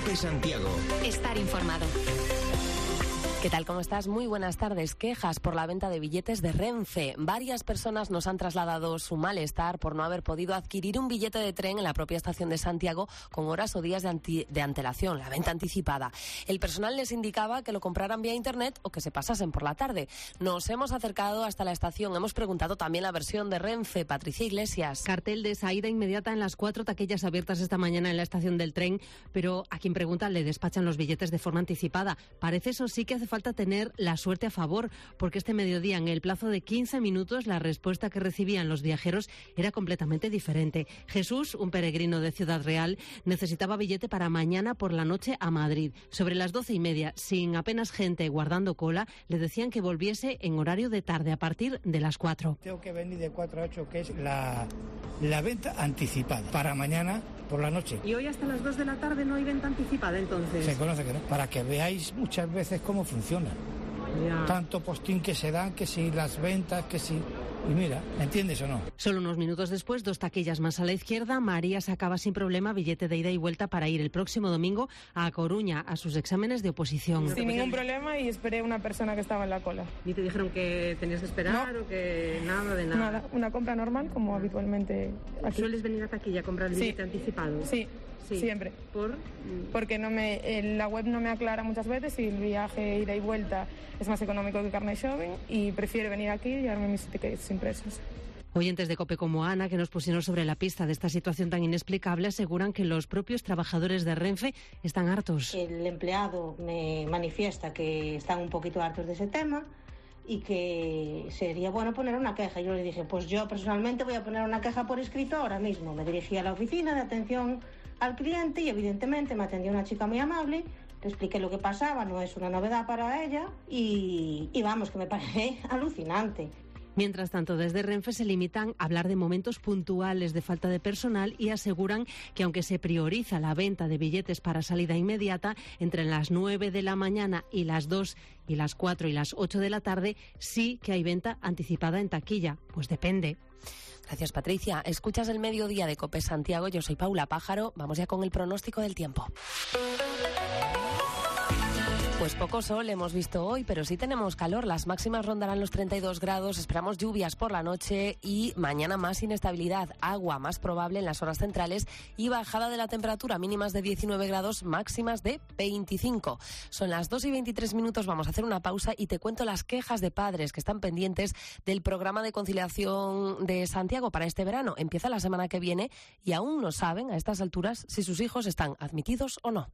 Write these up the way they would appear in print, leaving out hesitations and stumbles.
COPE Santiago. Estar informado. ¿Qué tal? ¿Cómo estás? Muy buenas tardes. Quejas por la venta de billetes de Renfe. Varias personas nos han trasladado su malestar por no haber podido adquirir un billete de tren en la propia estación de Santiago con horas o días de antelación, la venta anticipada. El personal les indicaba que lo compraran vía internet o que se pasasen por la tarde. Nos hemos acercado hasta la estación. Hemos preguntado también la versión de Renfe. Patricia Iglesias. Cartel de salida inmediata en las 4 taquillas abiertas esta mañana en la estación del tren, pero a quien pregunta le despachan los billetes de forma anticipada. Parece, eso sí, que hace falta tener la suerte a favor, porque este mediodía, en el plazo de 15 minutos, la respuesta que recibían los viajeros era completamente diferente. Jesús, un peregrino de Ciudad Real, necesitaba billete para mañana por la noche a Madrid. Sobre las 12:30, sin apenas gente guardando cola, le decían que volviese en horario de tarde, a partir de las 4. Tengo que venir de 4 a 8, que es la venta anticipada, para mañana por la noche. ¿Y hoy hasta las 2 de la tarde no hay venta anticipada, entonces? Se conoce que no, para que veáis muchas veces cómo funciona. Ya. Tanto postín que se dan, que si las ventas, que si... Y mira, ¿entiendes o no? Solo unos minutos después, 2 taquillas más a la izquierda, María sacaba sin problema billete de ida y vuelta para ir el próximo domingo a Coruña a sus exámenes de oposición. Sin ningún problema, y esperé a una persona que estaba en la cola. ¿Y te dijeron que tenías que esperar o que nada de nada? Nada, una compra normal como habitualmente aquí. ¿Sueles venir a taquilla a comprar el billete anticipado? Sí. Siempre. Porque la web no me aclara muchas veces si el viaje ida y vuelta es más económico que Carnet Shopping, y prefiero venir aquí y llevarme mis tickets impresos. Oyentes de COPE como Ana, que nos pusieron sobre la pista de esta situación tan inexplicable, aseguran que los propios trabajadores de Renfe están hartos. El empleado me manifiesta que están un poquito hartos de ese tema y que sería bueno poner una queja. Yo le dije, pues yo personalmente voy a poner una queja por escrito ahora mismo. Me dirigí a la oficina de atención al cliente y evidentemente me atendió una chica muy amable, le expliqué lo que pasaba, no es una novedad para ella y vamos, que me parece alucinante. Mientras tanto, desde Renfe se limitan a hablar de momentos puntuales de falta de personal y aseguran que aunque se prioriza la venta de billetes para salida inmediata, entre las 9 de la mañana y las 2 y las 4 y las 8 de la tarde, sí que hay venta anticipada en taquilla. Pues depende. Gracias, Patricia. Escuchas el mediodía de COPE Santiago. Yo soy Paula Pájaro. Vamos ya con el pronóstico del tiempo. Pues poco sol hemos visto hoy, pero sí tenemos calor. Las máximas rondarán los 32 grados, esperamos lluvias por la noche y mañana más inestabilidad, agua más probable en las horas centrales y bajada de la temperatura, mínimas de 19 grados, máximas de 25. Son las 2:23, vamos a hacer una pausa y te cuento las quejas de padres que están pendientes del programa de conciliación de Santiago para este verano. Empieza la semana que viene y aún no saben a estas alturas si sus hijos están admitidos o no.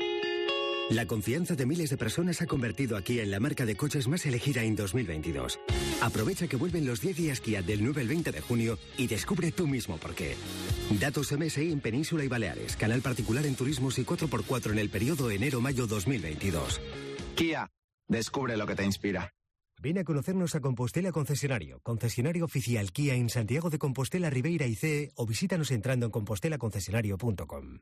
La confianza de miles de personas ha convertido a Kia en la marca de coches más elegida en 2022. Aprovecha que vuelven los 10 días Kia del 9 al 20 de junio y descubre tú mismo por qué. Datos MSI en Península y Baleares, canal particular en turismos y 4x4 en el periodo enero-mayo 2022. Kia, descubre lo que te inspira. Ven a conocernos a Compostela Concesionario oficial Kia en Santiago de Compostela, Ribeira y CEE, o visítanos entrando en compostelaconcesionario.com.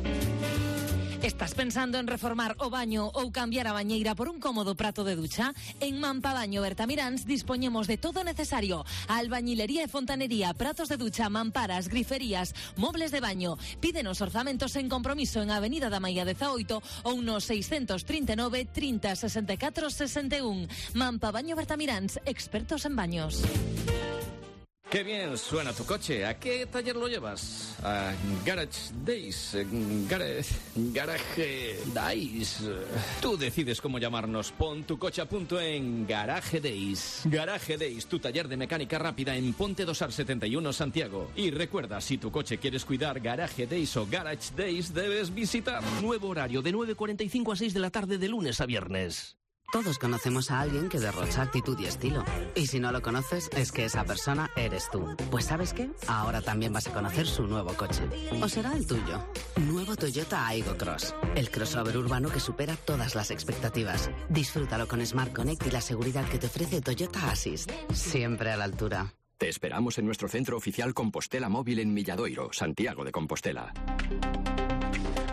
¿Estás pensando en reformar o baño ou cambiar a bañeira por un cómodo prato de ducha? En Mampadaño Bertamiráns dispoñemos de todo necesario: albañilería e fontanería, pratos de ducha, mamparas, griferías, mobles de baño. Pídenos orzamentos en compromiso en Avenida da Maía 18 ou no 639 30 64 61. Mampadaño Bertamiráns, expertos en baños. ¡Qué bien suena tu coche! ¿A qué taller lo llevas? A Garage Days. Garage Days. Tú decides cómo llamarnos. Pon tu coche a punto en Garage Days. Garage Days, tu taller de mecánica rápida en Ponte dos Arts 71, Santiago. Y recuerda, si tu coche quieres cuidar, Garage Days o Garage Days debes visitar. Nuevo horario de 9:45 a 6 de la tarde de lunes a viernes. Todos conocemos a alguien que derrocha actitud y estilo. Y si no lo conoces, es que esa persona eres tú. Pues ¿sabes qué? Ahora también vas a conocer su nuevo coche. ¿O será el tuyo? Nuevo Toyota Aygo Cross. El crossover urbano que supera todas las expectativas. Disfrútalo con Smart Connect y la seguridad que te ofrece Toyota Assist. Siempre a la altura. Te esperamos en nuestro centro oficial Compostela Móvil en Milladoiro, Santiago de Compostela.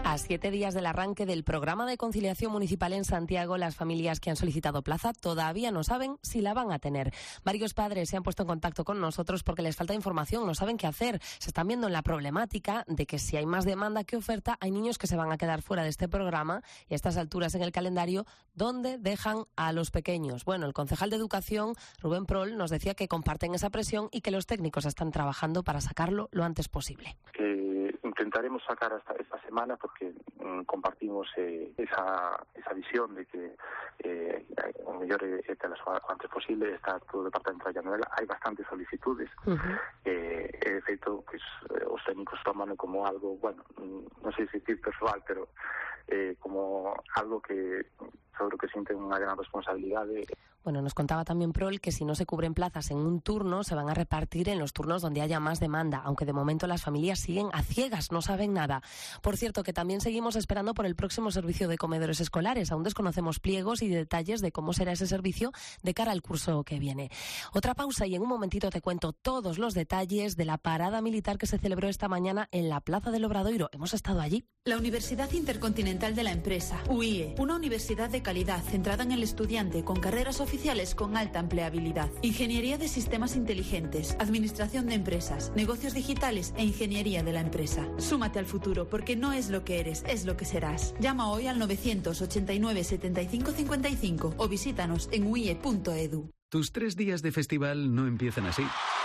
A 7 días del arranque del programa de conciliación municipal en Santiago, las familias que han solicitado plaza todavía no saben si la van a tener. Varios padres se han puesto en contacto con nosotros porque les falta información, no saben qué hacer. Se están viendo en la problemática de que si hay más demanda que oferta, hay niños que se van a quedar fuera de este programa y a estas alturas en el calendario, ¿dónde dejan a los pequeños? Bueno, el concejal de Educación, Rubén Prol, nos decía que comparten esa presión y que los técnicos están trabajando para sacarlo lo antes posible. Intentaremos sacar hasta esta semana porque compartimos esa visión de que o mellor o antes posible está todo o departamento de Llanuela. Hai bastantes solicitudes e de feito pues, os técnicos toman como algo, bueno, non sei se decir persoal, pero como algo que seguro que sienten unha gran responsabilidade. Bueno, nos contaba también Prol que si no se cubren plazas en un turno, se van a repartir en los turnos donde haya más demanda, aunque de momento las familias siguen a ciegas, no saben nada. Por cierto, que también seguimos esperando por el próximo servicio de comedores escolares. Aún desconocemos pliegos y detalles de cómo será ese servicio de cara al curso que viene. Otra pausa y en un momentito te cuento todos los detalles de la parada militar que se celebró esta mañana en la Plaza del Obradoiro. Hemos estado allí. La Universidad Intercontinental de la Empresa, UIE, una universidad de calidad centrada en el estudiante con carreras oficiales con alta empleabilidad. Ingeniería de sistemas inteligentes, administración de empresas, negocios digitales e ingeniería de la empresa. Súmate al futuro porque no es lo que eres, es lo que serás. Llama hoy al 989 75 55 o visítanos en uie.edu. Tus 3 días de festival no empiezan así.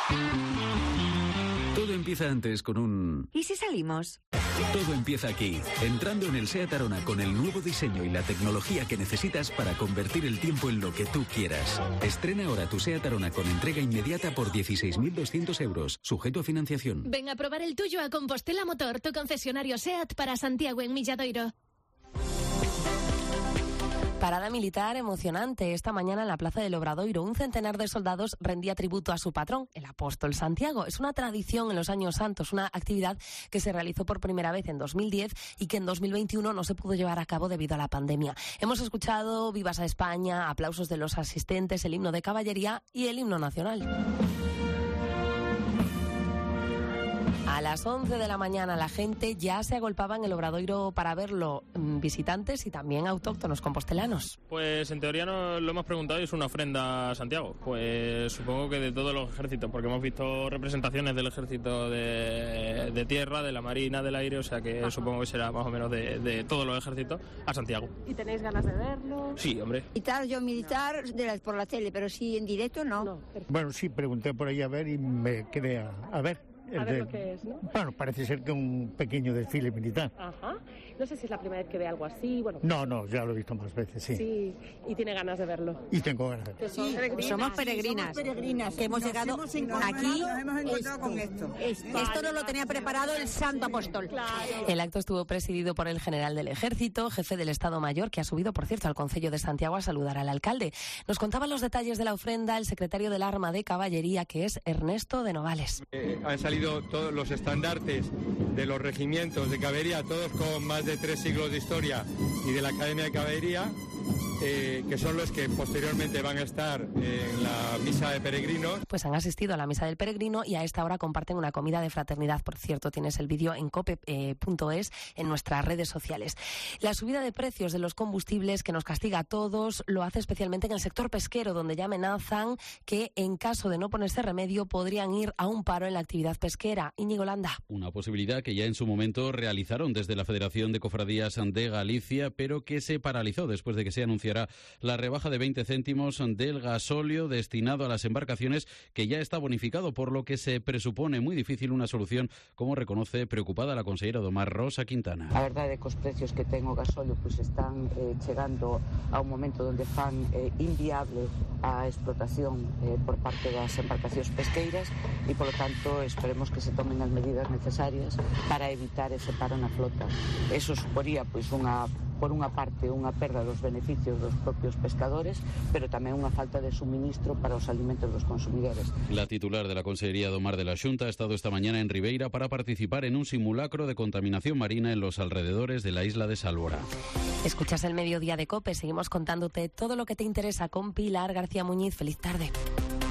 Todo empieza antes con un... ¿Y si salimos? Todo empieza aquí, entrando en el SEAT Arona con el nuevo diseño y la tecnología que necesitas para convertir el tiempo en lo que tú quieras. Estrena ahora tu SEAT Arona con entrega inmediata por 16.200 euros, sujeto a financiación. Ven a probar el tuyo a Compostela Motor, tu concesionario SEAT para Santiago en Milladoiro. Parada militar emocionante esta mañana en la Plaza del Obradoiro. Un centenar de soldados rendía tributo a su patrón, el apóstol Santiago. Es una tradición en los años santos, una actividad que se realizó por primera vez en 2010 y que en 2021 no se pudo llevar a cabo debido a la pandemia. Hemos escuchado Vivas a España, aplausos de los asistentes, el himno de caballería y el himno nacional. A las 11 de la mañana la gente ya se agolpaba en el Obradoiro para verlo, visitantes y también autóctonos compostelanos. Pues en teoría no lo hemos preguntado y es una ofrenda a Santiago. Pues supongo que de todos los ejércitos, porque hemos visto representaciones del ejército de tierra, de la marina, del aire, o sea que supongo que será más o menos de todos los ejércitos a Santiago. ¿Y tenéis ganas de verlo? Sí, hombre. Militar por la tele, pero sí en directo no. Bueno, sí, pregunté por ahí a ver y me quedé a ver. A ver lo que es, ¿no? Bueno, parece ser que un pequeño desfile militar. Ajá. No sé si es la primera vez que ve algo así. Bueno. No, ya lo he visto más veces, sí. Sí, y tiene ganas de verlo. Y tengo ganas de verlo. Sí, somos peregrinas. Que hemos llegado aquí. Nos hemos encontrado con esto. Esto no lo tenía preparado el Santo Apóstol. Claro. El acto estuvo presidido por el general del Ejército, jefe del Estado Mayor, que ha subido, por cierto, al Concello de Santiago a saludar al alcalde. Nos contaba los detalles de la ofrenda el secretario del Arma de Caballería, que es Ernesto de Novales. Han salido todos los estandartes de los regimientos de caballería, todos con más de 3 siglos de historia, y de la Academia de Caballería, que son los que posteriormente van a estar en la misa de peregrinos. Pues han asistido a la misa del peregrino y a esta hora comparten una comida de fraternidad. Por cierto, tienes el vídeo en cope.es en nuestras redes sociales. La subida de precios de los combustibles que nos castiga a todos lo hace especialmente en el sector pesquero, donde ya amenazan que en caso de no ponerse remedio podrían ir a un paro en la actividad pesquera. Íñigo Landa. Una posibilidad que ya en su momento realizaron desde la Federación de Cofradías de Galicia, pero que se paralizó después de que se anunciara la rebaja de 20 céntimos del gasóleo destinado a las embarcaciones, que ya está bonificado, por lo que se presupone muy difícil una solución, como reconoce preocupada la consellera do Mar, Rosa Quintana. A verdade é que os precios que ten o gasóleo pois están chegando a un momento onde fan inviable a explotación por parte das embarcacións pesqueiras e, polo tanto, esperemos que se tomen as medidas necesarias para evitar ese paro na flota. Eso suporía, pois, por unha parte, unha perda dos beneficios dos propios pescadores, pero tamén unha falta de suministro para os alimentos dos consumidores. La titular de la Consellería do Mar de la Xunta ha estado esta mañana en Ribeira para participar en un simulacro de contaminación marina en los alrededores de la isla de Sálvora. Escuchas el Mediodía de COPE, seguimos contándote todo lo que te interesa con Pilar García Muñiz. Feliz tarde.